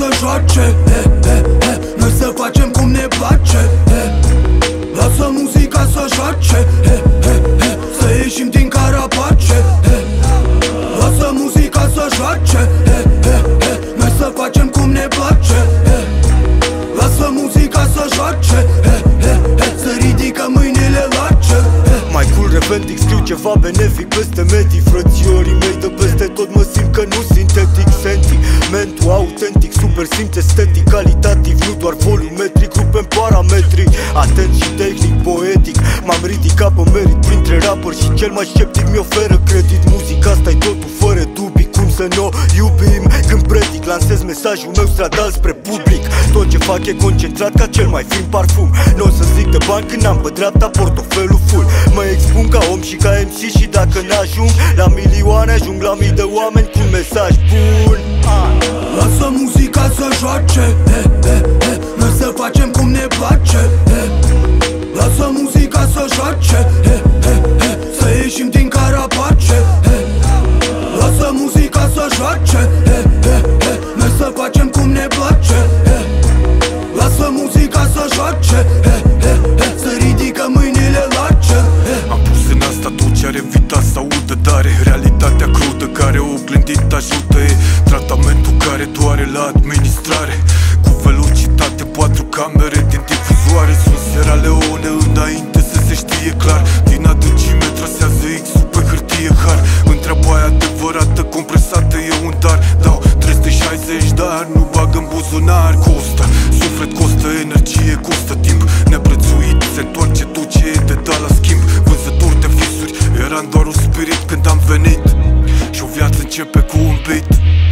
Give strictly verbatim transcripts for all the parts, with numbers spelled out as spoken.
joace, he, he, he. Noi să facem cum ne place, he. Lasă muzica să joace, he, he, he. Să ieșim din carapace, he. Lasă muzica să joace, he, he, he. Noi să facem cum ne place, he. Lasă muzica să joace, he, he, he. Să ridică mâinile la cer, he. Mai cool revendic, scriu ceva benefic peste medii. Frățiorii mei de peste tot mă simt că nu sintetic. Sentimentul autentic, super simt estetic, calitativ, nu doar volumetric. Rupem parametri, atent și tehnic, poetic. M-am ridicat pe merit printre rapperi și cel mai sceptic mi oferă credit. Muzica asta-i totul fără dubii, cum să nu o iubim? Când predic, lansez mesajul meu stradal spre public. Tot ce fac e concentrat ca cel mai fin parfum. N-o să zic de bani când am pe dreapta portofelul full. Mă expun ca om și ca M C și dacă n-ajung la milioane, ajung la mii de oameni cu un mesaj bun. Lasă muzica să joace, he, he, he. Noi să facem cum ne place, he. Lasă muzica să joace, he, he, he. Să ieșim din carapace, he. Lasă muzica să joace, he, he, he. Noi să facem cum ne place, he. Lasă muzica să joace, he, he, he. Să ridică mâinile la cer, he. Am pus în asta tot ce ar evita să audă, dar e realitatea crudă care o oglindit ajută. E tratamentul care doare la administrare, cu velocitate, patru camere din difuzoare. Sunt Sierra Leone înainte să se știe clar. Din adâncime trasează X-ul pe hârtie har. Întreaba aia adevărată, compresată e un dar. Dau trei sute șaizeci, dar nu bag în buzunar. Costă suflet, costă energie, costă timp neprețuit. Se întoarce tot ce e de dat la schimb. Vânzător de visuri, eram doar un spirit când am venit. Și o viață începe cu un beat.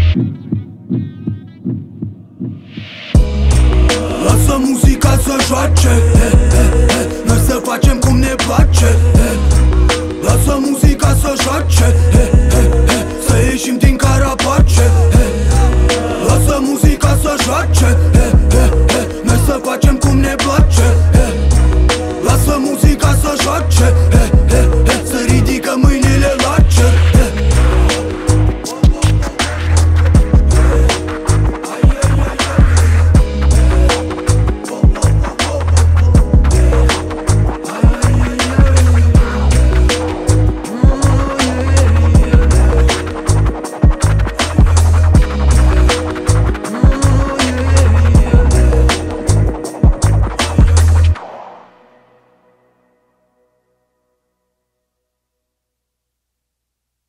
Lasă muzica să joace, he, he, he. Noi să facem cum ne place, he. Lasă muzica să joace, he, he, he. Să ieșim din carapace, he. Lasă muzica să joace,